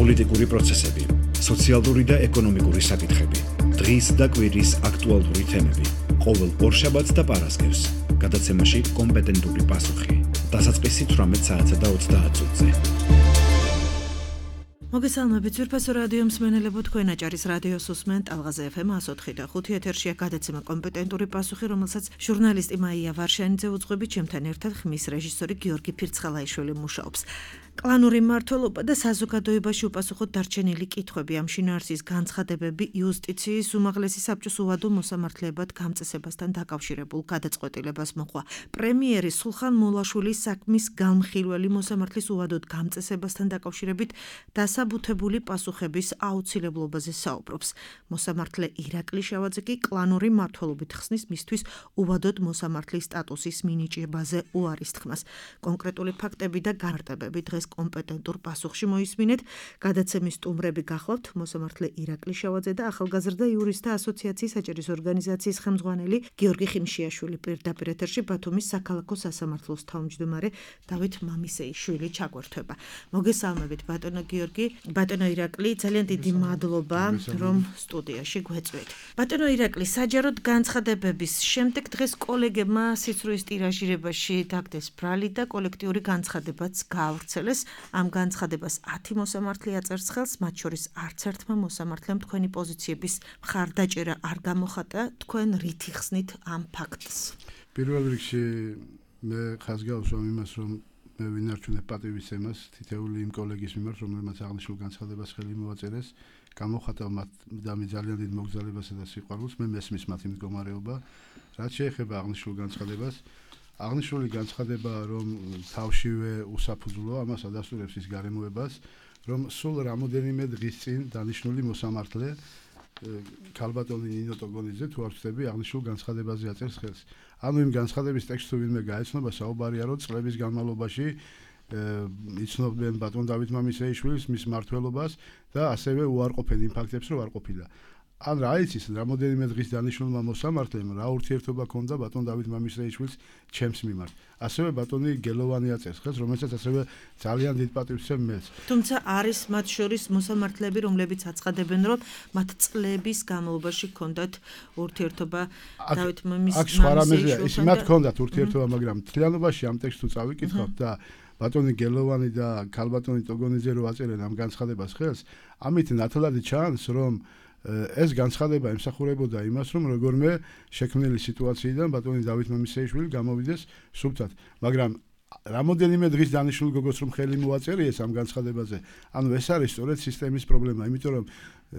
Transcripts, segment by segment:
პოლიტიკური პროცესები, სოციალური და ეკონომიკური საკითხები, დღის და კვირის აქტუალური თემები, ყოველ ორშაბათს და პარასკევს, გადაცემაში კომპეტენტური პასუხი, დასაწყისი 18 საათსა და 30 წუთზე. მოგესალმებით, ძვირფასო რადიო მსმენელებო, თქვენ აჭარის რადიოს უსმენთ ალღაზე FM 104.5 ეთერშია გადაცემა კომპეტენტური პასუხი, რომელსაც ჟურნალისტი მაია ვარშანიძე უძღვებით, ჩემთან ერთად ხმის რეჟისორი გიორგი ფირცხალაიშვილი მუშაობს. კლანური მმართველობა და საზოგადოებაში უპასუხოდ დარჩენილი კითხვები, ამ შინაარსის განცხადებები იუსტიციის უმაღლესი საბჭოს უვადო მოსამართლეებად გამწესებასთან დაკავშირებულ გადაწყვეტილებას მოყვა. პრემიერი სულხან მოლაშვილის საქმის განმხილველი მოსამართლის უვადოდ გამწესებასთან დაკავშირებით დასაბუთებული პასუხების აუცილებლობაზე საუბრობს. მოსამართლე ირაკლი შავაძე კი კლანური მმართველობით ხსნის მისთვის უვადოდ მოსამართლის სტატუსის მინიჭებაზე უარის თქმას. კონკრეტული ფაქტები და განმარტებები დღეს კომპეტენტურ პასუხში მოისმინეთ. გადაცემის სტუმრები გახლავთ მოსამართლე ირაკლი შავაძე და ახალგაზრდა იურისტთა ასოციაციის საჭირის ორგანიზაციის ხელმძღვანელი გიორგი ხიმშიაშვილი. პირდაპირ ეთერში ბათუმის საქალაქო სასამართლოს თავმჯდომარე დავით მამისეიშვილი ჩაგვერთვება. მოგესალმებით ბატონო გიორგი, ბატონო ირაკლი, ძალიან დიდი მადლობა რომ სტუდიაში გვეწვით. ბატონო ირაკლი, საჯაროდ განცხადებების შემდეგ დღეს კოლეგებმა სიცრუის ტირაჟირებაში დაგდეს ბრალი და კოლექტიური განცხადებაც გაავრცელეს. ამ განცხადებას 10 მოსამართლე აწერს ხელს, მათ შორის არც ერთმა მოსამართლემ თქვენი პოზიციების მხარდაჭერა არ გამოხატა. თქვენ რით იხსნით ამ ფაქტს? პირველ რიგში მე ხაზს გავუსვამ იმას, რომ მე ვინარჩუნებ პატივისცემას თითეული იმ კოლეგის მიმართ, რომელმაც აღნიშნულ განცხადებას ხელი მოაწერეს, გამოხატა მათ და მე ძალიან დიდ მოგზაურობასა და სიყვარულს, მე მესმის მათი მდგომარეობა. რაც შეეხება აღნიშნულ განცხადებას, აღნიშნული განცხადება, რომ თავშივე უსაფუძვლოა, ამას ადასტურებს ის გარემოებას, რომ სულ რამოდენიმე დღის წინ დანიშნული მოსამართლე ქალბატონი ნინო ტოგონიძე თუ არ ვცდები აღნიშნულ განცხადებაზე აწერს ხელს. ანუ იმ განცხადების ტექსტს თუ ვინმე გაეცნობა, საუბარია რომ წლების განმავლობაში იცნობდნენ ბატონ დავით მამისეიშვილის მის მმართველობას და ასევე უარყოფენ იმ ფაქტებს, რომ არ ყოფილა. ან რა იცის, რამოდენიმე დღის დანიშნულმა მოსამართლემ რა ურთიერთობა ჰქონდა ბატონ დავით მამისეიშვილის ჩემს მიმართ. ასევე ბატონი გელოვანი აწერს ხელს, რომელსაც ასევე ძალიან დიდ პატივს ვცემ მეც. თუმცა არის მათ შორის მოსამართლეები, რომლებიც აცხადებენ, რომ მათ წლების განმავლობაში ჰქონდათ ურთიერთობა დავით აქ სხვა რამეზეა, ის მამისეიშვილთან. მათ ჰქონდათ ურთიერთობა, მაგრამ მთლიანობაში ამ ტექსტს თუ წავიკითხავთ და ბატონი გელოვანი და ქალბატონი ტოგონიძე რო აწერენ ამ განცხადებას ხელს, ამით ნათლად ჩანს, რომ ეს განცხადება ემსახურებოდა იმას, რომ როგორმე შექმნილი სიტუაციიდან ბატონი დავით მამისეიშვილი გამოვიდეს სუფთად. მაგრამ რამოდენიმე დღის დანიშნულ გოგოს რომ ხელი მოაწერიეს ამ განცხადებაზე, ანუ ეს არის სწორედ სისტემის პრობლემა, იმიტომ რომ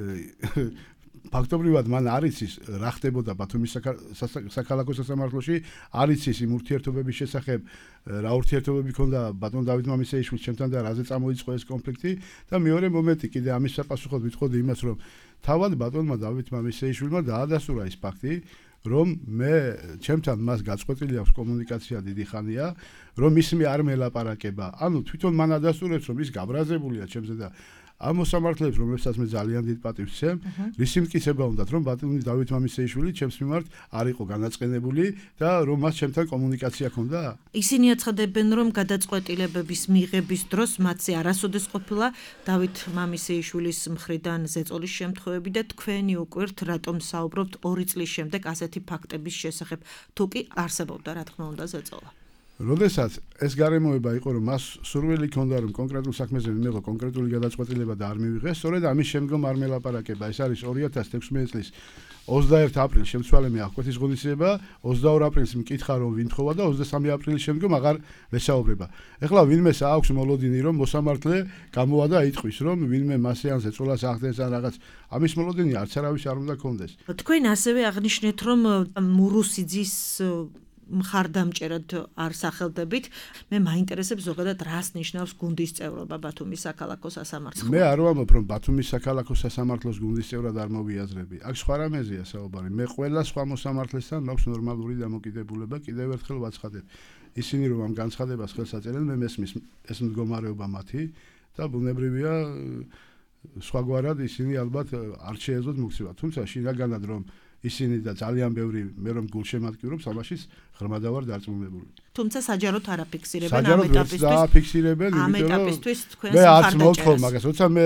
ფაქტობრივად მან არ იცის რა ხდებოდა ბათუმის საქალაქო სასამართლოში, არ იცის იმ ურთიერთობების შესახებ, რა ურთიერთობები ჰქონდა ბატონ დავით მამისეიშვილს ჩემთან და რაზე წამოიწყო ეს კონფლიქტი და მეორე მომენტი კიდე ამის საპასუხოდ ვიტყოდი იმას, რომ თავად ბატონმა დავით მამისეიშვილმა დაადასტურა ის ფაქტი, რომ მე ჩემთან მას გაწყვეტილი აქვს კომუნიკაცია დიდი ხანია, რომ ისმე არ მელაპარაკება. ანუ თვითონ მან ადასტურებს, რომ ის გაბრაზებულია ჩემზე და ამ მოსამართლეებს, რომლებსაც მე ძალიან დიდ პატივს ვცემ, რის იმტკიცება უნდათ, რომ ბატონი დავით მამისეიშვილი ჩემს მიმართ არ იყო განაწყენებული და რომ მას ჩემთან კომუნიკაცია ჰქონდა? ისინი აცხადებენ, რომ გადაწყვეტილებების მიღების დროს მათზე არასოდეს ყოფილა დავით მამისეიშვილის მხრიდან ზეწოლის შემთხვევები და თქვენი უკვირთ, რატომ საუბრობთ 2 წლის შემდეგ ასეთი ფაქტების შესახებ, თუ კი არსებობდა, რა თქმა უნდა, ზეწოლა. როდესაც ეს გარემოება იყო, რომ მას სურვილი ჰქონდა, რომ კონკრეტულ საქმეზე მიიღო კონკრეტული გადაწყვეტილება და არ მივიღეს, სწორედ ამის შემდგომ არ მელაპარაკება. ეს არის 2016 წლის 21 აპრილს შემცვალე მე აღკვეთის ღონისძიება, 22 აპრილს მკითხა რომ ვინ თხოვა და 23 აპრილის შემდგომ აღარ ვესაუბრება. ეხლა ვინმეს აქვს მოლოდინი, რომ მოსამართლე გამოვა და იტყვის, რომ ვინმე მასე ან ზეწოლას ახდენს ან რაღაც, ამის მოლოდინი არც არავის არ უნდა ჰქონდეს. თქვენ ასევე აღნიშნეთ, რომ მურუსიძის მხარდამჭერად არ სახელდებით. მე მაინტერესებს ზოგადად რას ნიშნავს გუნდის წევრობა ბათუმის საქალაქო სასამართლოში. მე არ ვამბობ, რომ ბათუმის საქალაქო სასამართლოს გუნდის წევრად არ მოვიაზრები. აქ სხვა რამეზეა საუბარი. მე ყველა სხვა მოსამართლესთან მაქვს ნორმალური დამოკიდებულება, კიდევ ერთხელ ვაცხადებ. ისინი რომ ამ განცხადებას ხელს აწერენ, მე მესმის ეს მდგომარეობა მათი და ბუნებრივია სხვაგვარად ისინი ალბათ არ შეეძლოთ მოქცევა. თუმცა შინაგანად რომ ისინი და ძალიან ბევრი მე რომ გულშემატკივრობს, ამაში ღრმადა ვარ დარწმუნებული. თუმცა საჯაროდ არ აფიქსირებენ ამ საჯაროდ ეტაპისთვის. აფიქსირებენ, ამ ეტაპისთვის თქვენს მე არც მხარდაჭერას. მოთხოვ მაგას, როცა მე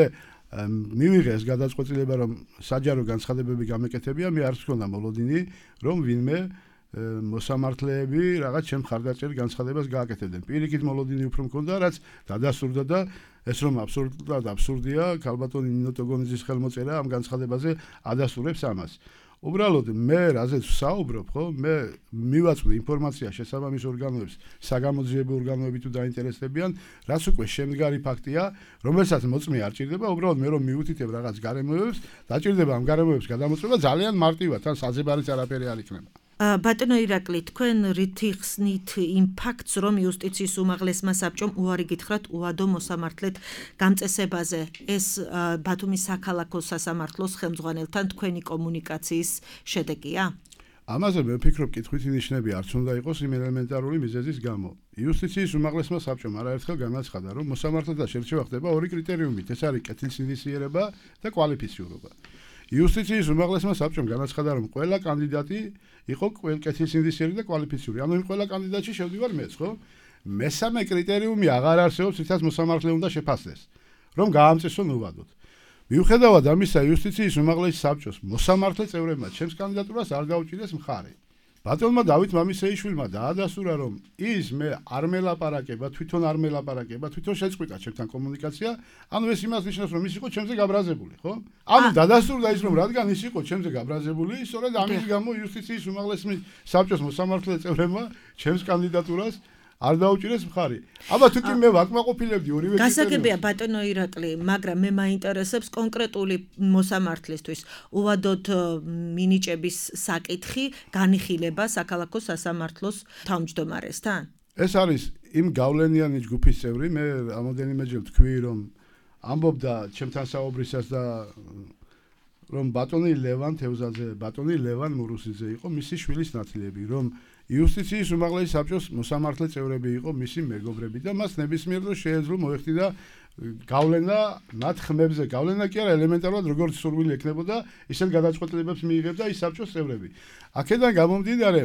მივიღე ეს გადაწყვეტილება რომ საჯარო განცხადებები გამეკეთებია, მე არც მქონდა მოლოდინი რომ ვინმე მოსამართლეები რაღაც ჩემ მხარდაჭერ განცხადებას გააკეთებდნენ. პირიქით მოლოდინი უფრო მქონდა, რაც დადასტურდა და ეს რომ აბსოლუტურად აბსურდია, ქალბატონი ნინო ტოგონიძის ხელმოწერა ამ განცხადებაზე ადასტურებს ამას. უბრალოდ მე რაზეც ვსაუბრობ, ხო? მე მივაწვდი ინფორმაცია შესაბამის ორგანოებს, საგამოძიებო ორგანოები თუ დაინტერესდებიან, რაც უკვე შემდგარი ფაქტია, რომელსაც მოწმე არ ჭირდება, უბრალოდ მე რომ მიუთითებ რაღაც გარემოებებს, დაჭირდება ამ გარემოებებს გადამოწმება ძალიან მარტივად, თან საზებარიც არაფერი არ იქნება. ბატონო ირაკლი, თქვენ რითი ხსნით იმ ფაქტს, რომ იუსტიციის უმაღლესმა საბჭომ უარი გითხრათ უადო მოსამართლედ გამწესებაზე, ეს ბათუმის საქალაქო სასამართლოს ხელმძღვანელთან თქვენი კომუნიკაციის შედეგია? ამაზე მე ვფიქრობ, კითხვითი ნიშნები არც უნდა იყოს იმ ელემენტარული მიზეზის გამო. იუსტიციის უმაღლესმა საბჭომ არაერთხელ განაცხადა, რომ მოსამართლეთა შერჩევა ხდება ორი კრიტერიუმით, ეს არის კეთილსინდისიერება და კვალიფიციურობა. იუსტიციის უმაღლესმა საბჭომ განაცხადა, რომ ყველა კანდიდატი იყო კეთილსინდისიერი და კვალიფიციური. ანუ იმ ყველა კანდიდატში შევდივარ მეც, ხო? მესამე კრიტერიუმი აღარ არსებობს, რითაც მოსამართლე უნდა შეფასდეს, რომ გაამწესონ უვადოდ. მიუხედავად ამისა, იუსტიციის უმაღლესი საბჭოს მოსამართლე წევრებმა ჩემს კანდიდატურას არ დაუჭირეს მხარი. ბატონმა დავით მამისეიშვილმა დაადასტურა, რომ ის მე არ მელაპარაკება, თვითონ არ მელაპარაკება, თვითონ შეწყვიტა ჩემთან კომუნიკაცია, ანუ ეს იმას ნიშნავს, რომ ის იყო ჩემზე გაბრაზებული, ხო? ანუ დადასტურდა ის, რომ რადგან ის იყო ჩემზე გაბრაზებული, სწორედ ამის გამო იუსტიციის უმაღლესი საბჭოს მოსამართლე წევრებმა ჩემს კანდიდატურას არ დაუჭირეს მხარი. აბა თუ კი მე ვაკმაყოფილებდი ორივე კრიტერიუმს. გასაგებია ბატონო ირაკლი, მაგრამ მე მაინტერესებს კონკრეტული მოსამართლისთვის უვადოდ მინიჭების საკითხი განიხილება საქალაქო სასამართლოს თავმჯდომარესთან? ეს არის იმ გავლენიანი ჯგუფის წევრი, მე რამოდენიმეჯერ თქვი, რომ ამბობდა ჩემთან საუბრისას და რომ ბატონი ლევან თევზაძე, ბატონი ლევან მურუსიძე იყო მისი შვილის ნათლიები, რომ იუსტიციის უმაღლესი საბჭოს მოსამართლე წევრები იყო მისი მეგობრები და მას ნებისმიერ დროს შეეძლო მოეხდინა გავლენა მათ ხმებზე. გავლენა კი არა, ელემენტარულად როგორც სურვილი ექნებოდა, ისეთ გადაწყვეტილებებს მიიღებდა ის საბჭოს წევრები. აქედან გამომდინარე,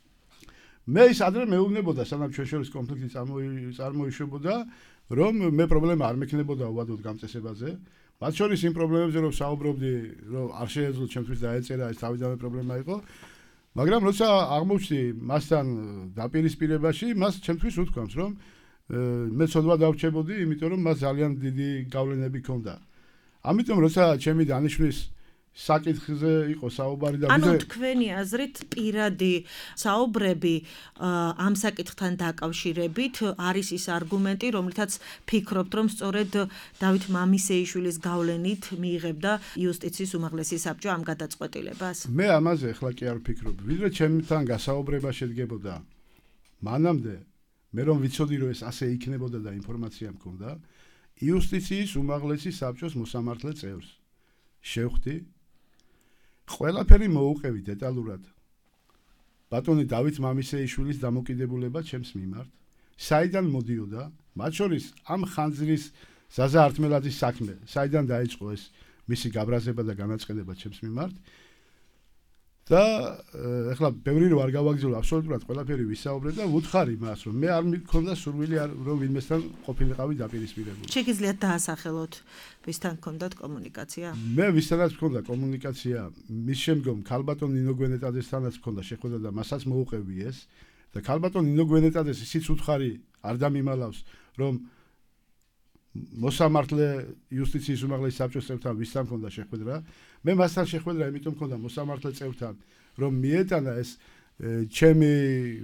მე ის ადრე მეუბნებოდა, სანამ ჩვენ შორის კონფლიქტი წარმოიშვებოდა, რომ მე პრობლემა არ მექნებოდა უვადოდ გამწესებაზე. მათ შორის იმ პრობლემებზე რომ საუბრობდი, რომ არ შეეძლო ჩემთვის დაეწერა, ეს თავიდანვე პრობლემა იყო. მაგრამ როცა აღმოჩნდი მასთან დაპირისპირებაში, მას ჩემთვის უთქვამს, რომ მე ცოდვა დავრჩებოდი, იმიტომ რომ მას ძალიან დიდი გავლენები ჰქონდა. ამიტომ როცა ჩემი დანიშვნის საკითხზე იყო საუბარი და ანუ თქვენი აზრით პირადი საუბრები ამ საკითხთან დაკავშირებით არის ის არგუმენტი, რომლითაც ფიქრობთ, რომ სწორედ დავით მამისეიშვილის გავლენით მიიღებდა იუსტიციის უმაღლესი საბჭო ამ გადაწყვეტილებას? მე ამაზე ახლა კი არ ვფიქრობ. ვიდრე ჩემთან გასაუბრება შედგებოდა, მანამდე მე რომ ვიცოდი, რომ ეს ასე იქნებოდა და ინფორმაცია მქონდა, იუსტიციის უმაღლესი საბჭოს მოსამართლე წევრს შევხვდი, ყველაფერი მოუყევი დეტალურად. ბატონი დავით მამისეიშვილის დამოკიდებულება ჩემს მიმართ, საიდან მოდიოდა, მათ შორის ამ ხანძრის ზაზა ართმელაძის საქმე, საიდან დაიწყო ეს მისი გაბრაზება და განაწყენება ჩემს მიმართ. და ეხლა ბევრი რო არ გავაგზავნო, აბსოლუტურად ყველაფერი ვისაუბრე და ვუთხარი მას, რომ მე არ მქონდა სურვილი რომ ვინმესთან ყოფილიყავი დაპირისპირებული. შეგიძლიათ დაასახელოთ, ვისთან გქონდათ კომუნიკაცია? მე ვისთანაც მქონდა კომუნიკაცია, მის შემდგომ ქალბატონ ნინო გვენეტაძესთანაც მქონდა შეხვედრა და მასაც მოუყევი ეს და ქალბატონ ნინო გვენეტაძეს ისიც უთხარი არ დამიმალავს, რომ მოსამართლე იუსტიციის უმაღლესი საბჭოს წევრთან ვისთან მქონდა შეხვედრა. მე მასთან შეხვედრა იმიტომ მქონდა მოსამართლე წევრთან, რომ მიეტანა ეს ჩემი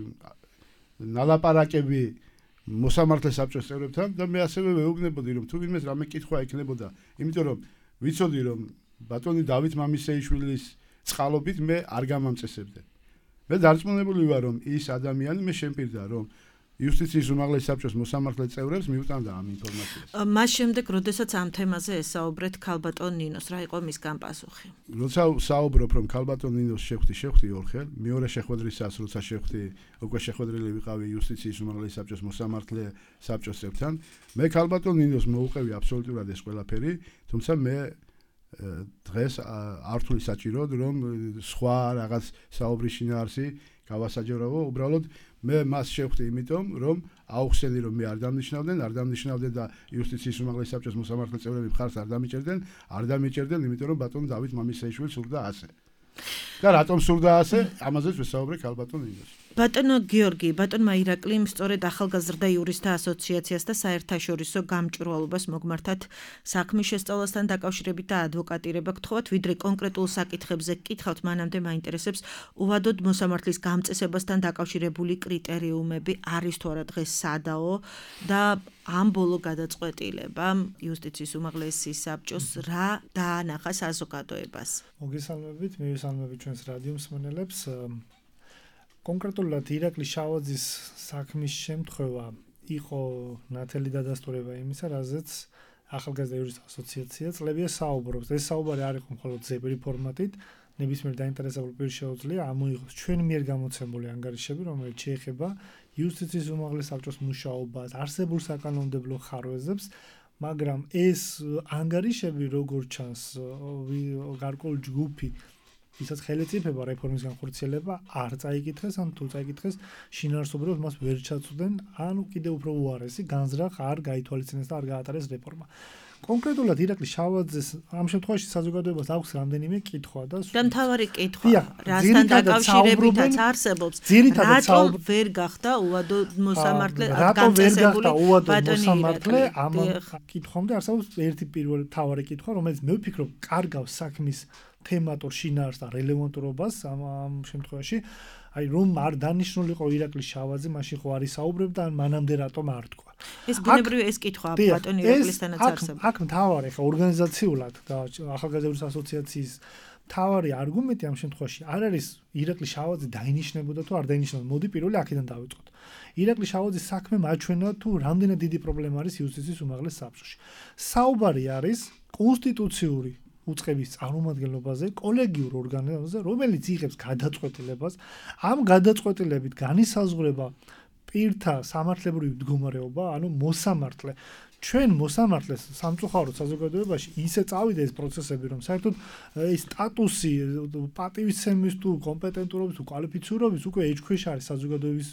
ნალაპარაკები მოსამართლე საბჭოს წევრებთან და მე ასევე ვეუბნებოდი, რომ თუ ვინმეს რამე კითხვა ექნებოდა, იმიტომ რომ ვიცოდი, რომ ბატონი დავით მამისეიშვილის წყალობით მე არ გამამწესებდე. მე დარწმუნებული ვარ, რომ ის ადამიანი მე შემპირდა, რომ იუსტიციის უმაღლესი საბჭოს მოსამართლე წევრებს მიუტანდა ამ ინფორმაციას. მას შემდეგ, როდესაც ამ თემაზე ესაუბრეთ ქალბატონ ნინოს, რა იყო მისგან პასუხი? როცა საუბრობ, რომ ქალბატონ ნინოს შეხვდი ორხელ, მეორე შეხვედრისას, როცა შეხვდი, უკვე შეხვედრილი ვიყავი იუსტიციის უმაღლესი საბჭოს მოსამართლე საბჭოს წევრთან, მე ქალბატონ ნინოს მოუყევი აბსოლუტურად ეს ყველაფერი, თუმცა მე დღეს არ თვლი საჭიროდ რომ სხვა რაღაც საუბრის შინაარსი გავასაჯაროვო, უბრალოდ მე მას შევხვდი იმიტომ რომ აუხსენი რომ მე არ დამნიშნავდნენ და იუსტიციის უმაღლესი საბჭოს მოსამართლე წევრები მხარს არ დამიჭერდნენ, იმიტომ რომ ბატონ დავით მამისეიშვილი სურდა ასე. და რატომ სურდა ასე? ამაზეც ვესაუბრე ქალბატონ ინოს. ბატონო გიორგი, ბატონმა ირაკლიმ სწორედ ახალგაზრდა იურისტთა ასოციაციას და საერთაშორისო გამჭვირვალობას მოგმართათ საქმის შესწავლასთან დაკავშირებით და ადვოკატირება გთხოვათ, ვიდრე კონკრეტულ საკითხებზე გკითხავთ, მანამდე მაინტერესებს უვადოდ მოსამართლის გამწესებასთან დაკავშირებული კრიტერიუმები არის თუ არა დღეს სადაო და ამ ბოლო გადაწყვეტილებამ იუსტიციის უმაღლესი საბჭოს რა დაანახა საზოგადოებას. მოგესალმებით, მივესალმებით ჩვენს რადიო მსმენელებს. კონკრეტულად ირაკლი შავაძის საქმის შემთხვევა იყო ნათელი დადასტურება იმისა, რაზეც ახალგაზრდა იურისტთა ასოციაცია წლებია საუბრობს. ეს საუბარი არ იყო მხოლოდ ზებრი ფორმატით, ნებისმიერ დაინტერესებულ პირს შეუძლია ამოიღოს ჩვენ მიერ გამოცემული ანგარიშები, რომელიც შეეხება იუსტიციის უმაღლეს საბჭოს მუშაობას, არსებულ საკანონმდებლო ხარვეზებს, მაგრამ ეს ანგარიშები როგორც ჩანს, გარკვეული ჯგუფი ისაც ხელისუფლება რეფორმის განხორციელება არ წაიკითხეს, ან თუ წაიკითხეს შინაარსობრივად მას ვერ ჩაწვდნენ, ანუ კიდევ უფრო უარესი განზრახ არ გაითვალისწინეს და არ გაატარეს რეფორმა. კონკრეტულად ირაკლი შავაძეს ამ შემთხვევაში საზოგადოებას აქვს რამდენიმე კითხვა და მთავარი კითხვა, რასთან დაკავშირებითაც არსებობს, რატომ ვერ გახდა უვადო მოსამართლე განწესებული მოსამართლე ამ კითხვამდე არსებობს ერთი პირველი მთავარი კითხვა, რომელიც მე ვფიქრობ კარგავს საქმის თემატურ შინაარსს და რელევანტურობას ამ შემთხვევაში, აი რომ არ დანიშნულიყო ირაკლი შავაძე, მაშინ ხო არის საუბრებდა, ან მანამდე რატომ არ თქვა. ეს ბუნებრივი ეს კითხვა ბატონ ირაკლისთანაც არსებობს. აქ მთავარი ხა ორგანიზაციულად და ახალგაზრდების ასოციაციის მთავარი არგუმენტი ამ შემთხვევაში არ არის ირაკლი შავაძე დაინიშნებოდა თუ არ დაინიშნებოდა. მოდი პირველი აქედან დავიწყოთ. ირაკლი შავაძის საქმე მაჩვენა თუ რამდენად დიდი პრობლემა არის იუსტიციის უმაღლეს საბჭოში. საუბარი არის კონსტიტუციური უწყების წარმომადგენლობაზე, კოლეგიურ ორგანოზე, რომელიც იღებს გადაწყვეტილებას, ამ გადაწყვეტილებით განისაზღვრება პირთა სამართლებრივი მდგომარეობა, ანუ მოსამართლე. ჩვენ მოსამართლეს სამწუხაროდ საზოგადოებაში ისე წავიდა ეს პროცესები, რომ საერთოდ ეს სტატუსი პატივისცემის თუ კომპეტენტურობის თუ კვალიფიცირების უკვე ეჭქვეშ არის საზოგადოების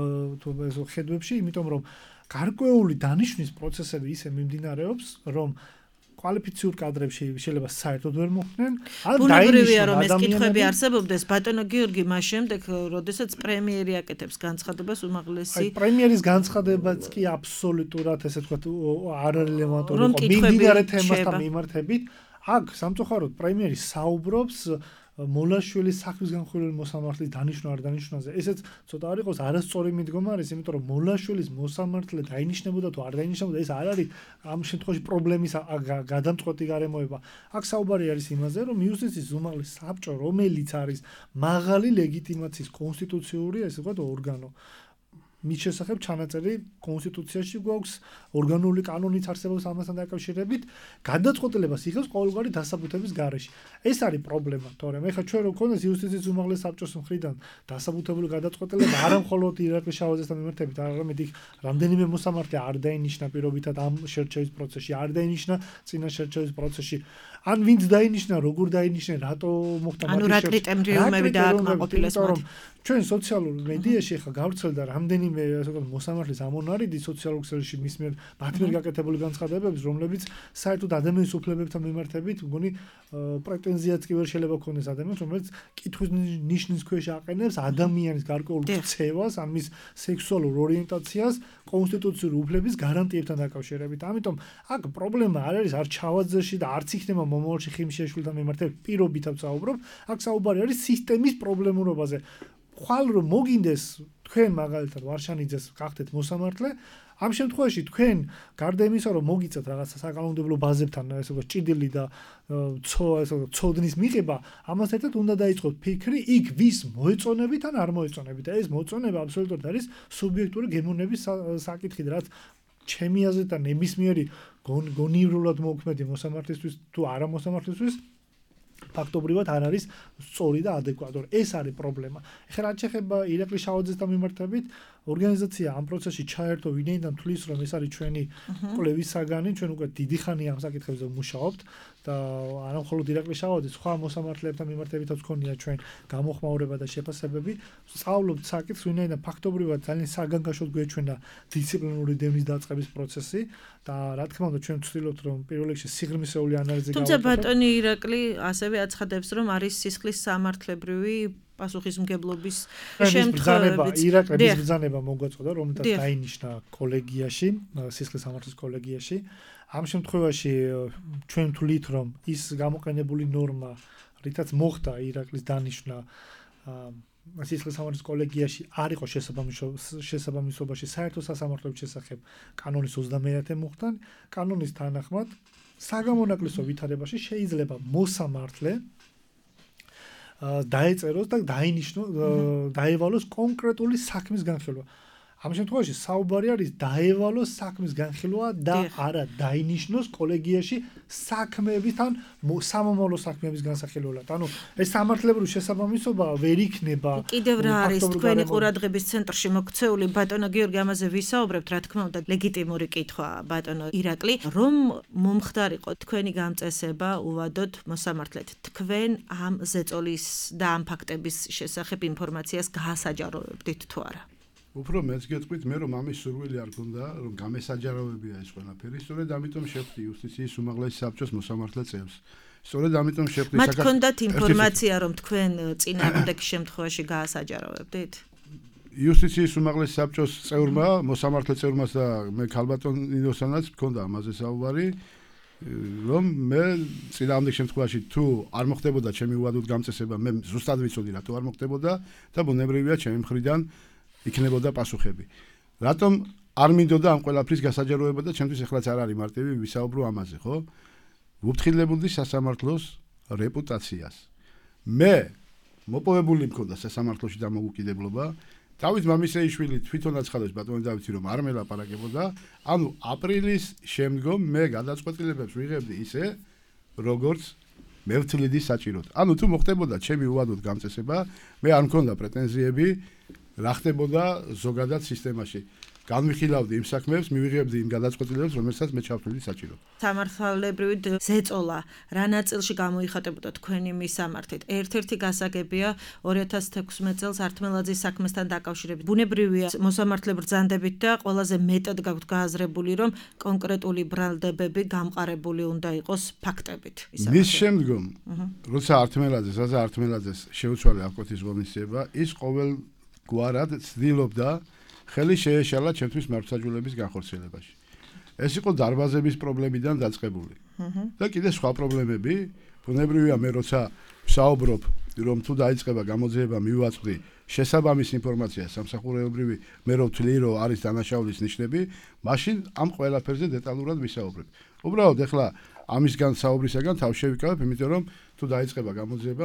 ხედვებში, იმიტომ რომ გარკვეული დანიშვნის პროცესები ისე მიმდინარეობს, რომ კვალიფიციურ კადრებში შეიძლება საერთოდ ვერ მოხვდნენ. ბუნებრივია რომ ეს კითხვები არსებობდეს, ბატონო გიორგი, მას შემდეგ, როდესაც პრემიერი აკეთებს განცხადებას უმაღლესი. პრემიერის განცხადებაც კი აბსოლუტურად ესე ვთქვათ არარელევანტური იყო მიმდინარე თემასთან მიმართებით. აქ სამწუხაროდ პრემიერი საუბრობს მოლაშვილის საქმის განხორციელების მოსამართლის დანიშნვა არ დანიშნვაზე. ესეც ცოტა არ იყოს არასწორი მიდგომა არის, იმიტომ რომ მოლაშვილის მოსამართლე დაინიშნებოდა თუ არ დაინიშნებოდა, ეს არ არის ამ შემთხვევაში პრობლემის გადამწყვეტი გარემოება. აქ საუბარი არის იმაზე, რომ იუსტიციის უმაღლეს საბჭო, რომელიც არის მაღალი ლეგიტიმაციის კონსტიტუციური, ესე ვთქვათ, ორგანო. მის შესახებ ჩანაწერი კონსტიტუციაში გვაქვს, ორგანული კანონიც არსებობს ამასთან დაკავშირებით, გადაწყვეტილებას იღებს ყოველგვარი დასაბუთების გარეშე. ეს არის პრობლემა, თორემ ეხლა ჩვენ რო გქონდეს იუსტიციის უმაღლეს საბჭოს მხრიდან დასაბუთებული გადაწყვეტილება, არა მხოლოდ ირაკლი შავაძესთან მიმართებით, არამედ იქ რამდენიმე მოსამართლე არ დაინიშნა პირობითად ამ შერჩევის პროცესში, არ დაინიშნა წინა შერჩევის პროცესში. ან ვინც დაინიშნა, როგორ დაინიშნა, რატო მოხდა მათი ანუ რა კრიტერიუმები დააკმაყოფილეს მათ. ჩვენ სოციალურ მედიაში ხა გავრცელდა რამდენიმე ასე ვთქვათ მოსამართლის ამონარიდი სოციალურ ქსელში მის მიერ მათ მიერ გაკეთებული განცხადებების, რომლებიც საერთოდ ადამიანის უფლებებთან მიმართებით მგონი პრეტენზიაც კი ვერ შეიძლება ქონდეს ადამიანს, რომელიც კითხვის ნიშნის ქვეშ აყენებს ადამიანის გარკვეულ ქცევას, ან მის სექსუალურ ორიენტაციას კონსტიტუციური უფლების გარანტიებთან დაკავშირებით. ამიტომ აქ პრობლემა არ არის არ ჩავაძეში და არც იქნება მომავალში ხიმშიაშვილთან მიმართებით პირობითად საუბრობ, აქ საუბარი არის სისტემის პრობლემურობაზე. ხვალ რომ მოგინდეს თქვენ მაგალითად ვარშანიძეს გახდეთ მოსამართლე, ამ შემთხვევაში თქვენ გარდა იმისა რომ მოგიწევთ რაღაცა საკანონმდებლო ბაზებთან ესე ვთქვათ ჭიდილი და ცოდნის მიღება, ამას ერთად უნდა დაიწყოთ ფიქრი იქ ვის მოეწონებით ან არ მოეწონებით. და ეს მოწონება აბსოლუტურად არის სუბიექტური გემოვნების საკითხი, რაც ჩემი აზრით და ნებისმიერი გონივრულად მოქმედი მოსამართლისთვის თუ არა მოსამართლისთვის ფაქტობრივად არ არის სწორი და ადეკვატური. ეს არის პრობლემა. ეხლა რაც შეეხება ირაკლი შავაძესთან მიმართებით, ორგანიზაცია ამ პროცესში ჩაერთო ვინაიდან თulis რომ ეს არის ჩვენი კვლევის საგანი, ჩვენ უკვე დიდი ხანია ამ საკითხებზე ვმუშაობთ და არა მხოლოდ ირაკლი შავაძე, სხვა მოსამართლეებთან მიმართებითაც გქონია ჩვენ გამოხმაურება და შეფასებები. სწავლობთ საკითხს, ვინაიდან ფაქტობრივად ძალიან საგანგაშოდ გვეჩვენა დისციპლინური დევნის დაწყების პროცესი და რა თქმა უნდა ჩვენ ვცდილობთ რომ პირველ რიგში სიღრმისეული ანალიზი გავაკეთოთ. თუმცა ბატონი ირაკლი ასევე აცხადებს რომ არის სისხლის სამართლებრივი პასუხისმგებლობის შემთხვევებიც. ირაკლის ბრძანება მოგვაწოდა რომელთა დაინიშნა კოლეგიაში, სისხლის სამართლის კოლეგიაში. ამ შემთხვევაში ჩვენ ვთვლით რომ ის გამოყენებული ნორმა, რითაც მოხდა ირაკლის დანიშნა სისხლის სამართლის კოლეგიაში არ იყო შესაბამისობაში საერთო სასამართლოების შესახებ კანონის 21 მუხტან, კანონის თანახმად საგამონაკლისო ვითარებაში შეიძლება მოსამართლე დაეწეროს და დაევალოს კონკრეტული საქმის განხილვა. ამ შემთხვევაში საუბარი არის დაევალოს საქმის განხილვა და არა დაინიშნოს კოლეგიაში საქმეებთან სამომავლო საქმეების განსახილველად. ანუ ეს სამართლებრივი შესაბამისობა ვერ იქნება. კიდევ რა არის თქვენი ყურადღების ცენტრში მოქცეული ბატონო გიორგი ამაზე ვისაუბრებთ, რა თქმა უნდა ლეგიტიმური კითხვა ბატონო ირაკლი, რომ მომხდარიყო თქვენი გამწესება უვადოთ მოსამართლეთ თქვენ ამ ზეწოლის და ამ ფაქტების შესახებ ინფორმაციას გაასაჯაროვებდით თუ არა? უფრო მეც გეტყვით მე რომ ამის სურვილი არ გქონდა რომ გამესაჯაროვებია ეს ყველაფერი, სწორედ ამიტომ შეხვდი იუსტიციის უმაღლეს საბჭოს მოსამართლე წევს. სწორედ ამიტომ შეხვდი მათ გქონდათ ინფორმაცია რომ თქვენ წინააღმდეგ შემთხვევაში გაასაჯაროვებდით? იუსტიციის უმაღლეს საბჭოს წევრმა, მოსამართლე წევრმას და მე ქალბატონ ნინოსანაც გქონდა ამაზე საუბარი, რომ მე წინააღმდეგ შემთხვევაში თუ არ მოხდებოდა ჩემი უადოდ გამწესება, მე ზუსტად ვიცოდი რა თუ არ მოხდებოდა და ბუნებრივია ჩემი მხრიდან იქნებოდა პასუხები. რატომ არ მინდოდა ამ ყველაფრის გასაჯაროება და ჩემთვის ეხლაც არ არის მარტივი ვისაუბრო ამაზე, ხო? ვუფრთხილებოდი სასამართლოს რეპუტაციას. მე მოპოვებული მქონდა სასამართლოში დამოუკიდებლობა. დავით მამისეიშვილი თვითონ აცხადებს ბატონი დავითი რომ არ მელაპარაკებოდა. ანუ აპრილის შემდგომ მე გადაწყვეტილებებს ვიღებდი ისე, როგორც მე ვთვლიდი საჭიროდ. ანუ თუ მოხდებოდა ჩემი უადოდ გამწესება, მე არ მქონდა პრეტენზიები რა ხდებოდა ზოგადად სისტემაში. განვიხილავდი იმ საქმეებს, მივიღებდი იმ გადაწყვეტილებებს, რომელსაც მე ჩავთვლიდი საჭიროდ. სამართლებრივი ზეწოლა რა ნაწილში გამოიხატებოდა თქვენი მისამართით? ერთ-ერთი გასაგებია 2016 წელს ართმელაძის საქმესთან დაკავშირებით. ბუნებრივია მოსამართლე ბრძანდებით და ყველაზე მეტად გაქვთ გააზრებული, რომ კონკრეტული ბრალდებები გამყარებული უნდა იყოს ფაქტებით. მის შემდგომ, როცა ართმელაძეს შეუცვალე აკოთის ღონისძიება, ის ყოველ გვარად ცდილობდა ხელი შეეშალა ჩემთვის მართლმსაჯულების განხორციელებაში. ეს იყო დარბაზების პრობლემიდან დაწყებული. და კიდე სხვა პრობლემები, ბუნებრივია მე როცა ვსაუბრობ, რომ თუ დაიწყება გამოძიება მივაწყდი შესაბამის ინფორმაციას სამსახურეობრივი, მე რო ვთვლი, რომ არის დანაშაულის ნიშნები, მაშინ ამ ყველაფერზე დეტალურად ვისაუბრებ. უბრალოდ ეხლა ამისგან საუბრისაგან თავ შევიკავებ, იმიტომ რომ თუ დაიწყება გამოძიება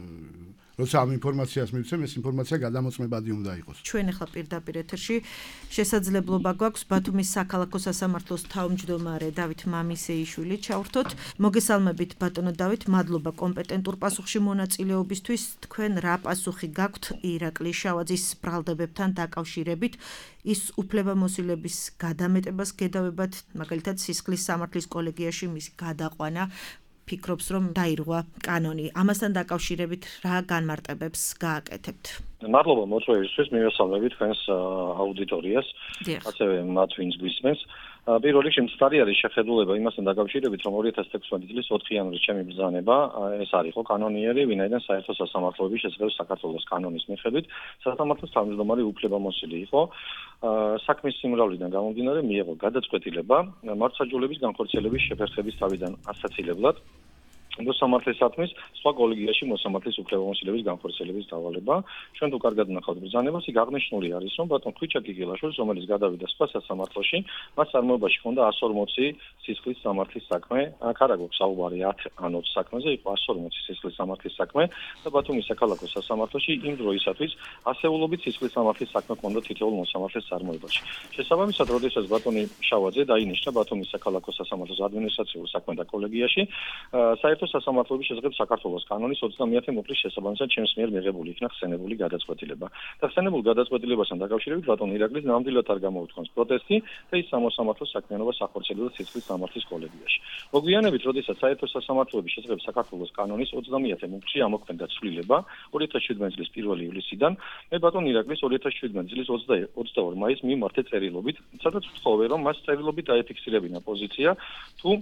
როცა ამ ინფორმაციას მივცემ, ეს ინფორმაცია გადამოწმებადი უნდა იყოს. ჩვენ ახლა პირდაპირ ეთერში შესაძლებლობა გვაქვს ბათუმის საქალაქო სასამართლოს თავმჯდომარე დავით მამისეიშვილი ჩავრთოთ. მოგესალმებით ბატონო დავით, მადლობა კომპეტენტურ პასუხში მონაწილეობისთვის. თქვენ რა პასუხი გაქვთ ირაკლი შავაძის ბრალდებებთან დაკავშირებით? ის უფლებამოსილების გადამეტებას გედავებათ, მაგალითად სისხლის სამართლის კოლეგიაში მისი გადაყვანა ფიქრობს რომ დაირღვა კანონი. ამასთან დაკავშირებით რა განმარტებებს გააკეთებთ? მადლობა მოწვევისთვის, მივესალმები თქვენს აუდიტორიას, ასევე მათ ვინც გვისმენს. პირველ რიგში მცდარი არის შეხედულება იმასთან დაკავშირებით, რომ 2016 წლის 4 იანვრის ჩემი ბრძანება ეს არ იყო კანონიერი, ვინაიდან საერთო სასამართლოების შესაძლოა საქართველოს კანონის მიხედვით სასამართლოს თავმჯდომარე უფლებამოსილი იყო. საქმის სიმრავლიდან გამომდინარე მიიღო გადაწყვეტილება მართლმსაჯულების განხორციელების შეფერხების თავიდან ასაცილებლად მოსამართლეს საქმის სხვა კოლეგიაში მოსამართლის უფლებამოსილების განხორციელების დავალება. ჩვენ თუ კარგად ნახავთ ბრძანებას, იქ აღნიშნული არის, რომ ბატონ ხვიჩა გიგილაშვილს, რომელიც გადავიდა სხვა სასამართლოში, მას წარმოებაში ჰქონდა 140 სისხლის სამართლის საქმე. აქ არა გვაქვს საუბარი 10 ან 20 საქმეზე, იყო 140 სისხლის სამართლის საქმე და ბათუმის საქალაქო სასამართლოში იმ დროისათვის ასეულობით სისხლის სამართლის საქმე ჰქონდა თითოეულ მოსამართლეს წარმოებაში. შესაბამისად, როდესაც ბატონი შავაძე დაინიშნა ბათუმის საქალაქო სასამართლოს ადმინისტრაციულ საქმეთა კოლეგიაში, საერთო საერთო სასამართლოების შესახებ საქართველოს კანონის 29 მუხლის შესაბამისად ჩემს მიერ მიღებული იქნა ხსენებული გადაწყვეტილება. და ხსენებულ გადაწყვეტილებასთან დაკავშირებით ბატონ ირაკლის ნამდვილად არ გამოუთქვამს პროტესტი და ის სამოსამართლო საქმიანობას ახორციელებდა სისხლის სამართლის კოლეგიაში. მოგვიანებით, როდესაც საერთო სასამართლოების შესახებ საქართველოს კანონის 29 მუხლში ამოქმედა ცვლილება 2017 წლის 1 ივლისიდან, მე ბატონ ირაკლის 2017 წლის 22 მაისს მიმართე წერილობით, სადაც ვთხოვე, რომ მას წერილობით დაეფიქსირებინა პოზიცია თუ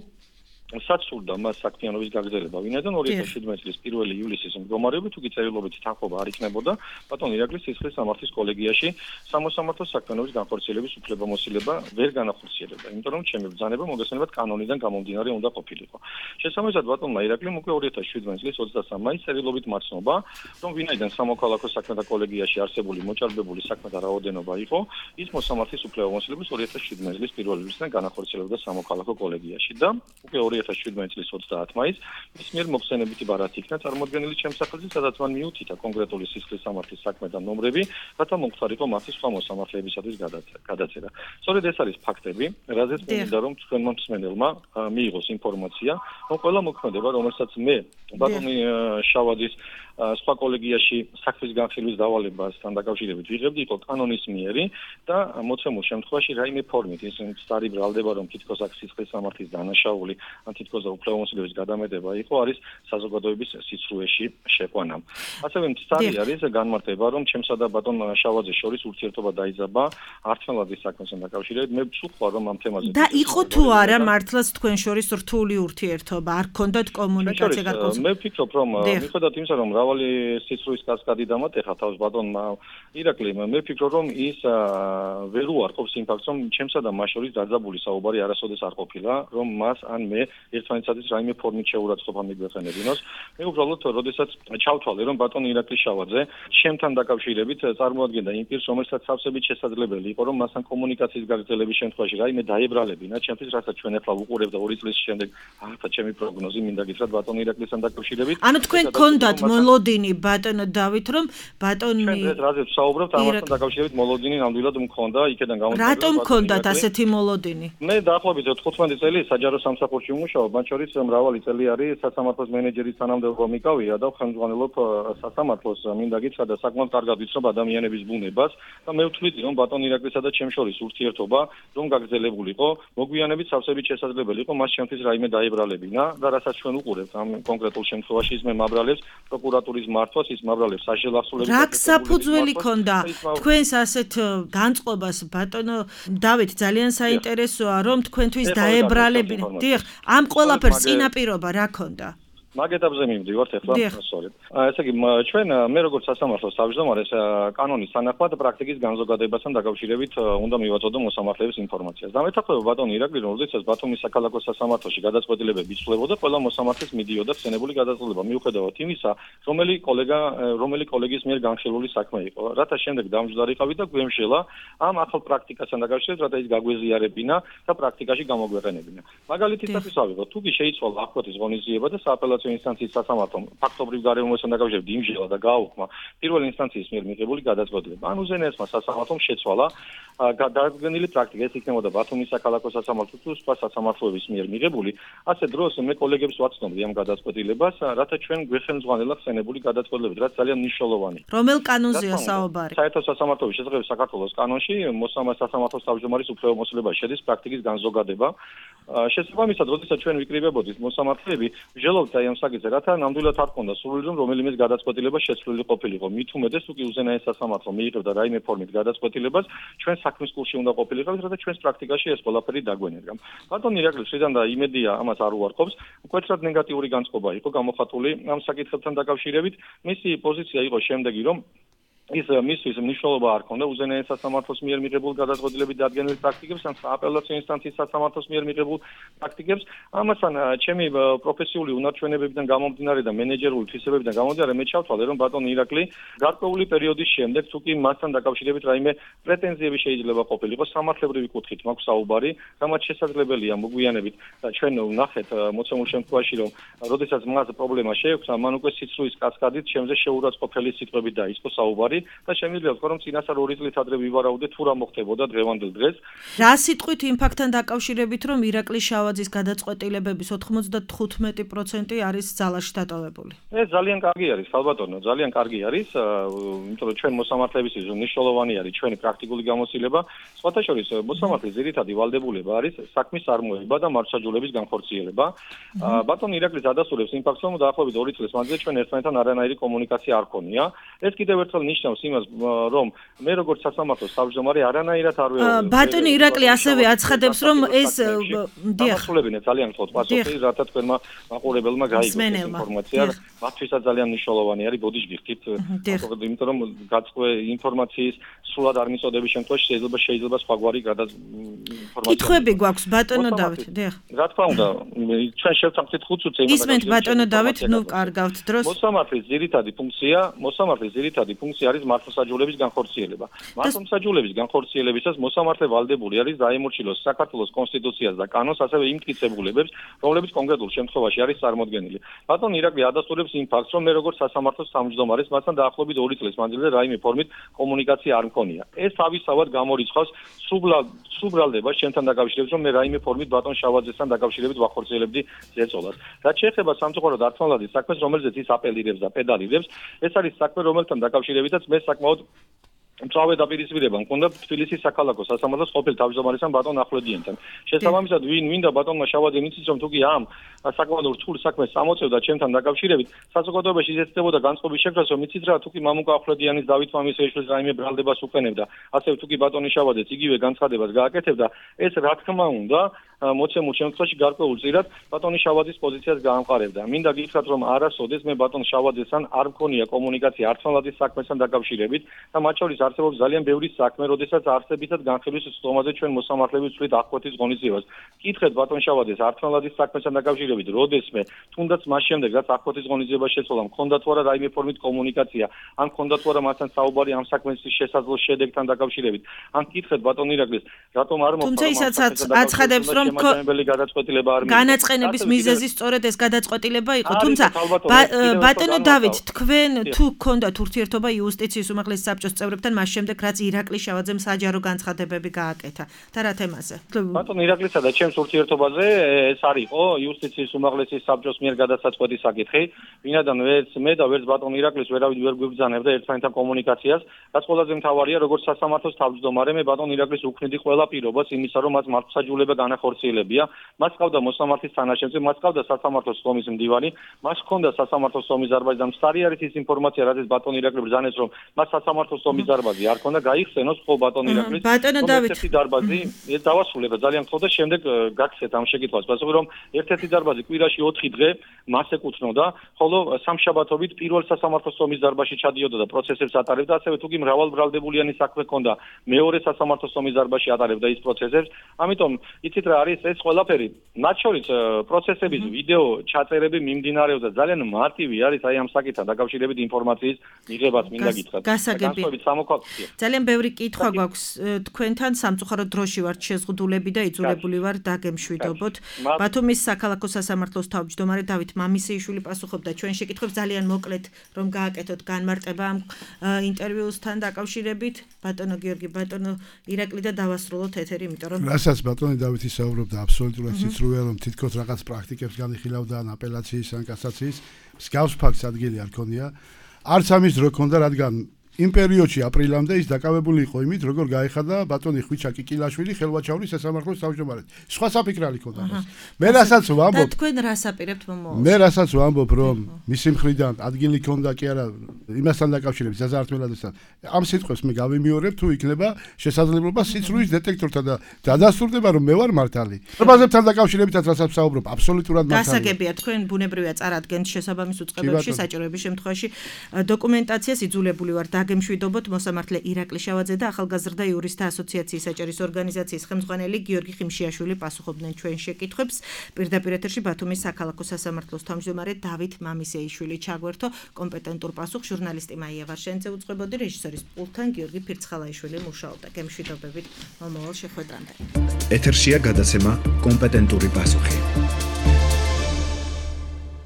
საცურდა მას საქმიანობის გაგრძელება, ვინაიდან 2017 წლის 1 ივლისის მდგომარეობით უკვე წერილობით თანხმობა არ იქნებოდა ბატონ ირაკლის სისხლის სამართლის კოლეგიაში სამოსამართლო საქმიანობის განხორციელების უფლებამოსილება ვერ განახორციელებდა, იმიტომ რომ ჩემი ბრძანება მოგესალმებით კანონიდან გამომდინარე უნდა ყოფილიყო. შესაბამისად ბატონმა ირაკლიმ უკვე 2017 წლის 23 მაისს წერილობით მაცნობა, რომ ვინაიდან სამოქალაქო საქმეთა კოლეგიაში არსებული მოჭარბებული საქმეთა რაოდენობა იყო, ის მოსამართლის უფლებამოსილებას 2017 წლის 1 ივლისიდან განახორციელებდა სამოქალაქო კოლეგიაში და უკვე 2017 წლის 30 მაისს მის მიერ მოხსენებითი ბარათი იქნა წარმოდგენილი ჩემს სახელზე, სადაც მან მიუთითა კონკრეტული სისხლის სამართლის საქმეთა ნომრები, რათა მომხდარიყო მათი სხვა მოსამართლეებისათვის გადაწერა. სწორედ ეს არის ფაქტები, რაზეც მინდა რომ თქვენმა მსმენელმა მიიღოს ინფორმაცია, რომ ყველა მოქმედება, რომელსაც მე ბატონი შავაძის სხვა კოლეგიაში საქმის განხილვის დავალებასთან დაკავშირებით ვიღებდი, იყო კანონის მიერი და მოცემულ შემთხვევაში რაიმე ფორმით ის მცდარი ბრალდება, რომ თითქოს აქ სისხლის სამართლის დანაშაული ან თითქოს უფლებამოსილების გადამეტება იყო, არის საზოგადოების სიცრუეში შეყვანა. ასევე მცდარი არის განმარტება, რომ ჩემსა და ბატონ შავაძეს შორის ურთიერთობა დაიძაბა ართმელაძის საქმესთან დაკავშირებით. მე ვსუხვალ, რომ ამ თემაზე და იყო თუ არა მართლაც თქვენ შორის რთული ურთიერთობა, არ გქონდათ კომუნიკაცია გარკვეულწილად? მე ვფიქრობ, რომ მიუხედავად იმისა, რომ მრავალი სიცრუის კასკადი დამატეხა თავს ბატონმა ირაკლიმ, მე ვფიქრობ, რომ ის ვერ უარყოფს იმ ფაქტს, რომ ჩემსა და მას შორის დაძაბული საუბარი არასოდეს არ ყოფილა, რომ მას ან მე ერთმანეთსათვის რაიმე ფორმით შეურაცხყოფა მიგვეყენებინოს. მე უბრალოდ როდესაც ჩავთვალე, რომ ბატონ ირაკლი შავაძე ჩემთან დაკავშირებით წარმოადგენდა იმ პირს, რომელსაც სავსებით შესაძლებელი იყო, რომ მასთან კომუნიკაციის გაგრძელების შემთხვევაში რაიმე დაებრალებინა, ჩემთვის რასაც ჩვენ ახლა ვუყურებთ და 2 წლის შემდეგ ახლა ჩემი პროგნოზი მინდა გითხრათ ბატონ ირაკლისთან დაკავშირებით. ანუ თქვენ გქონდათ მოლოდინი ბატონ დავით, რომ ბატონი ჩვენ რაზეც ვსაუბრობთ, ამასთან დაკავშირებით მოლოდინი ნამდვილად მქონდა, იქიდან გამომდინარე. რატომ გქონდათ ასეთი მოლოდინი? მე დაახლოებით 15 წელი საჯარო სამსახურში ვმუშაობ, მათ შორის მრავალი წელი არის სასამართლოს მენეჯერის თანამდებობა მიკავია და ხელმძღვანელობ სასამართლოს, მინდა გითხრა და საკმაოდ კარგად ვიცნობ ადამიანების ბუნებას და მე ვთვლიდი, რომ ბატონ ირაკლისა და ჩემ შორის ურთიერთობა რომ გაგრძელებულიყო, მოგვიანებით სავსებით შესაძლებელი იყო მას ჩემთვის რაიმე დაებრალებინა და რასაც ჩვენ უყურებთ ამ კონკრეტულ შემთხვევაში ის მე მაბრალებს პროკურატურის მართვას, ის მაბრალებს საშელახსოვრების რა საფუძველი ქონდა თქვენს ასეთ განწყობას ბატონო დავით, ძალიან საინტერესოა რომ თქვენთვის დაებრალებინა. დიახ, ამ ყველაფერს წინაპირობა რა ქონდა? მაგ ეტაპზე მივდივართ ახლა სწორედ. ესე იგი ჩვენ მე როგორც სასამართლოს თავმჯდომარე კანონის თანახმად პრაქტიკის განზოგადებასთან დაკავშირებით უნდა მივაწოდო მოსამართლეების ინფორმაციას. დამეთანხმება ბატონ ირაკლი, როდესაც ბათუმის საქალაქო სასამართლოში გადაწყვეტილებები იცვლებოდა, ყველა მოსამართლეს მიდიოდა ხსენებული გადაწყვეტილება, მიუხედავად იმისა, რომელი კოლეგის მიერ განხილული საქმე იყო. რათა შემდეგ დამჯდარიყავი და გვემშელა ამ ახალ პრაქტიკასთან დაკავშირებით, რათა ის გაგვეზიარებინა და პრაქტიკაში გამოგვეყენებინა. მაგალითისათვის ავიღოთ, თუ კი შეიცვალა აღკვეთის ღონისძიება და სააპელაციო ინსტანციის სასამართლომ ფაქტობრივ გარემოსთან დაკავშირებით იმჟელა და გააუქმა პირველი ინსტანციის მიერ მიღებული გადაწყვეტილება. ან უზენაესმა სასამართლომ შეცვალა დადგენილი პრაქტიკა, ეს იქნებოდა ბათუმის საქალაქო სასამართლო თუ სხვა სასამართლოების მიერ მიღებული. ასე დროს მე კოლეგებს ვაცნობდი ამ გადაწყვეტილებას, რათა ჩვენ გვეხელმძღვანელა ხსენებული გადაწყვეტილებით, რაც ძალიან მნიშვნელოვანია. რომელ კანონზეა საუბარი? საერთო სასამართლოების შესახებ საქართველოს კანონში სასამართლოს თავმჯდომარის უფლებამოსილება შედის პრაქტიკის განზოგადება. შესაბამისად, როდესაც ჩვენ ვიკრიბებოდით მოსამართლეები, ვჟელობთ აი ამ საკითხზე, რათა ნამდვილად არ ქონდა სურვილი, რომ რომელიმე გადაწყვეტილება შეცვლილი ყოფილიყო. მით უმეტეს, თუ კი უზენაეს სასამართლო მიიღებდა რაიმე ფორმით გადაწყვეტილებას, ჩვენ საქმის კურსში უნდა ყოფილიყავით, რათა ჩვენს პრაქტიკაში ეს ყველაფერი დაგვენერგა. ბატონ ირაკლის შედან და იმედია ამას არ უარყოფს, მკვეთრად ნეგატიური განწყობა იყო გამოხატული ამ საკითხებთან დაკავშირებით. მისი პოზიცია იყო შემდეგი, რომ მისთვის მნიშვნელობა არ ქონდა უზენაეს სასამართლოს მიერ მიღებულ გადაწყვეტილებით დადგენილ პრაქტიკებს ან სააპელაციო ინსტანციის სასამართლოს მიერ მიღებულ პრაქტიკებს. ამასთან ჩემი პროფესიული უნარჩვენებებიდან გამომდინარე და მენეჯერული თვისებებიდან გამომდინარე მე ჩავთვალე, რომ ბატონ ირაკლი გარკვეული პერიოდის შემდეგ, თუ კი მასთან დაკავშირებით რაიმე პრეტენზიები შეიძლება ყოფილიყო, სამართლებრივი კუთხით მაქვს საუბარი, რამაც შესაძლებელია მოგვიანებით ჩვენ ვნახეთ მოცემულ შემთხვევაში, რომ როდესაც მას პრობლემა შეექვსა, მან უკვე სიცრუის კასკადით ჩემზე შეურაცხყოფელი სიტყვებით დაიწყო საუბარი. და შემიძლია ვთქვა, რომ წინასწარ 2 წლის ადრე ვივარაუდეთ თუ რა მოხდებოდა დღევანდელ დღეს. რა სიტყვით იმ ფაქტთან დაკავშირებით, რომ ირაკლი შავაძის გადაწყვეტილებების 95% არის ძალაში დატოვებული? ეს ძალიან კარგი არის, ხალბატონო, ძალიან კარგი არის, იმიტომ რომ ჩვენ მოსამართლებისთვის მნიშვნელოვანი არის ჩვენი პრაქტიკული გამოცდილება. სხვათა შორის მოსამართლის ძირითადი ვალდებულება არის საქმის წარმოება და მართლმსაჯულების განხორციელება. ბატონ ირაკლი ადასტურებს იმ ფაქტს, რომ დაახლოებით 2 წლის მანძილზე ჩვენ ერთმანეთთან არანაირი კომუნიკაცია არ ქონია. ეს კიდევ ერთხელ ნიშნავს იმას, რომ მე როგორც სასამართლოს თავმჯდომარე არანაირად არ ვეუბნები. ბატონ ირაკლი ასევე აცხადებს, რომ ეს დიახ, ძალიან გთხოვთ პასუხი, რათა თქვენმა მაყურებელმა გაიგოს ეს ინფორმაცია. მათთვისაც ძალიან მნიშვნელოვანი არის, ბოდიშ გიხდით, იმიტომ რომ გაწყე ინფორმაციის სრულად არ მიწოდების შემთხვევაში შეიძლება სხვაგვარი ინფორმაცია. კითხვები გვაქვს ბატონო დავით, დიახ. რა თქმა უნდა, ჩვენ შევთანხმდით 5 წუთი. ისმენთ ბატონო დავით, ნუ კარგავთ დროს. მოსამართლის ძირითადი ფუნქცია არის მართლმსაჯულების განხორციელება. მართლმსაჯულების განხორციელებისას მოსამართლე ვალდებული არის დაემორჩილოს საქართველოს კონსტიტუციას და კანონს, ასევე იმ მტკიცებულებებს, რომლებიც კონკრეტულ შემთხვევაში არის წარმოდგენილი. ბატონ ირაკლი ადასტურებს იმ ფაქტს, რომ მე როგორც სასამართლოს თავმჯდომარეს მასთან დაახლოებით 2 წლის მანძილზე რაიმე ფორმით კომუნიკაცია არ მქონია. ეს თავისთავად გამორიცხავს სუბრალდება ჩემთან დაკავშირებით, რომ მე რაიმე ფორმით ბატონ შავაძესთან დაკავშირებით ვახორციელებდი ზეწოლას. რაც შეეხება სამწუხაროდ ართმანლაძის საქმეს, რომელზეც ის აპელირებს და პედალირებს, ეს არის საქმე, რომელთან დაკავშირებითაც მე საკმაოდ მწვავე დაპირისპირება მქონდა თბილისის საქალაქო სასამართლოს ყოფილ თავმჯდომარესთან ბატონ ახვლედიანთან. შესაბამისად, ვინდა ბატონმა შავაძემ იცის, რომ თუკი ამ საკმაოდ რთულ საქმეს წამოწევდა ჩემთან დაკავშირებით, საზოგადოებაში იზრდებოდა განწყობის შექმნას, რომ იცით რა, თუკი მამუკა ახვლედიანის დავით მამისეიშვილის რაიმე ბრალდებას უყენებდა, ასევე თუკი ბატონი შავაძეც იგივე განცხადებას გააკეთებდა, ეს რა თქმა უნდა მოცემულ შემთხვევაში გარკვეულ წილად ბატონი შავაძის პოზიციას გაამყარებდა. მინდა გითხრათ, რომ არასოდეს მე ბატონ შავაძესთან არ მქონია კომუნიკაცია ართმანლაძის საქმესთან დაკავშირებით და მათ შორის არსებობს ძალიან ბევრი საქმე, როდესაც არსებითად განხილვის სისტემაზე ჩვენ მოსამართლეები ვცვლით აღკვეთის ღონისძიებას. კითხეთ ბატონ შავაძეს ართმანლაძის საქმესთან დაკავშირებით, როდესმე თუნდაც მას შემდეგ, რაც აღკვეთის ღონისძიება შეცვალა, მქონდა თუ არა რაიმე ფორმით კომუნიკაცია, ან მქონდა თუ არა მასთან საუბარი ამ საქმის შესაძლო შედეგთან დაკავშირებით. ან კითხეთ ბატონ ირაკლის, რატომ არ მოხდა? თუმცა ისაც აცხადებს, რომ განაწყენების მიზეზი სწორედ ეს გადაწყვეტილება იყო. თუმცა ბატონო დავით, თქვენ თუ გქონდათ ურთიერთობა იუსტიციის უმაღლესი საბჭოს წევრებთან მას შემდეგ, რაც ირაკლი შავაძემ საჯარო განცხადებები გააკეთა და რა თემაზე? ბატონ ირაკლისა და ჩემს ურთიერთობაზე ეს არ იყო იუსტიციის უმაღლესი საბჭოს მიერ გადასაწყვეტი საკითხი. ვინადან ვერც მე და ვერც ბატონ ირაკლის ვერავინ ვერ გვიბრძანებდა ერთმანეთთან კომუნიკაციას. რაც ყველაზე მთავარია, როგორც სასამართლოს თავმჯდომარე, მე ბატონ ირაკლის უქმნიდი ყველა პირობას იმისა, რომ მას მართლმსაჯულება განახორციელებია. მას ყავდა მოსამართლის თანაშემწე, მას ყავდა სასამართლოს სხდომის მდივანი, მას ჰქონდა სასამართლოს სხდომის დარბაზი და მстаრი არის ის ინფორმაცია, რაც ბატონ ირაკლი ბრძანებს, რომ მას სასამართლოს სხდომის დარბაზი არ ჰქონდა, გაიხსენოს ხო ბატონ ირაკლის. ბატონო დავით, ერთ-ერთი დარბაზი, ეს დავასრულებ ძალიან ხო და შემდეგ გაგცეთ ამ შეკითხვას. პასუხი რომ ერთ-ერთი დარბაზი კვირაში 4 დღე მას ეკუთვნოდა, ხოლო სამშაბათობით პირველ სასამართლოს სხდომის დარბაზში ჩადიოდა და პროცესებს ატარებდა, ასევე თუკი მრავალბრალდებულიანი საქმე ჰქონდა, მეორე სასამართლოს სხდომის დარბაზში ატარებდა ის პროცესებს. ამიტომ იცით რა არის ეს ყველაფერი, მათ შორის პროცესების ვიდეო ჩაწერები მიმდინარეობდა, ძალიან მარტივი არის აი ამ საკითხთან დაკავშირებით ინფორმაციის მიღებაც მინდა გითხრათ. გასაგებია. ძალიან ბევრი კითხვა გვაქვს თქვენთან, სამწუხაროდ დროში ვართ შეზღუდულები და იძულებული ვარ დაგემშვიდობოთ. ბათუმის საქალაქო სასამართლოს თავმჯდომარე დავით მამისეიშვილი პასუხობდა ჩვენ შეკითხვებს, ძალიან მოკლედ რომ გააკეთოთ განმარტება ამ ინტერვიუსთან დაკავშირებით. ბატონო გიორგი, ბატონო ირაკლი და დავასრულოთ ეთერი, იმიტომ რომ რასაც ბატონი დავითი საუბრობდა აბსოლუტურად სიცრუეა, რომ თითქოს რაღაც პრაქტიკებს განიხილავდა ან აპელაციის ან კასაციის მსგავს ფაქტს ადგილი არ ქონია. არც ამის დრო ქონდა, რადგან იმ პერიოდში აპრილამდე ის დაკავებული იყო იმით, როგორ გაიხადა ბატონი ხვიჩა კიკილაშვილი ხელვაჩაურის სასამართლოს თავმჯდომარედ. სხვა საფიქრალი ქონდა მას. მე რასაც ვამბობ, და თქვენ რას აპირებთ მომავალში? მე რასაც ვამბობ, რომ მისი მხრიდან ადგილი ქონდა კი არა იმასთან დაკავშირებით საზარდმელადესთან. ამ სიტყვებს მე გავიმეორებ, თუ იქნება შესაძლებლობა სიცრუის დეტექტორთან და დადასტურდება, რომ მე ვარ მართალი. პრობლემებთან დაკავშირებითაც რასაც ვსაუბრობ, აბსოლუტურად მართალია. გასაგებია, თქვენ ბუნებრივია წარადგენთ შესაბამის უწყებებში, საჭიროების შემთხვევაში დოკუმენტაციას იძულებული ვარ გემშვიდობოთ მოსამართლე ირაკლი შავაძე და ახალგაზრდა იურისტთა ასოციაციის საჭერის ორგანიზაციის ხელმძღვანელი გიორგი ხიმშიაშვილი პასუხობდნენ ჩვენ შეკითხვებს. პირდაპირ ეთერში ბათუმის საქალაქო სასამართლოს თავმჯდომარე დავით მამისეიშვილი ჩაგვერთო, კომპეტენტურ პასუხს ჟურნალისტი მაია ვარშენიძე უწყებოდი, რეჟისორის პულტთან გიორგი ფირცხალაიშვილი მუშაობდა. გემშვიდობებით მომავალ შეხვედრამდე. ეთერშია გადაცემა კომპეტენტური პასუხი.